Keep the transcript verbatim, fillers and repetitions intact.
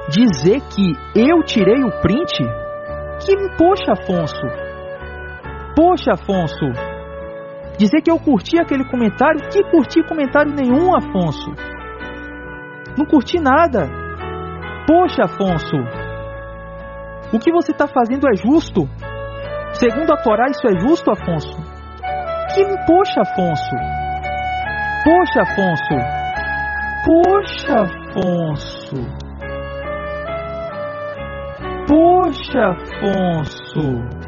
Dizer que eu tirei o print? Que, poxa, Afonso. Poxa, Afonso. Dizer que eu curti aquele comentário? Que curti comentário nenhum, Afonso. Não curti nada. Poxa, Afonso. O que você está fazendo é justo? Segundo a Torá, isso é justo, Afonso? Que, poxa, Afonso. Poxa, Afonso. Poxa, Afonso. Poxa, Afonso.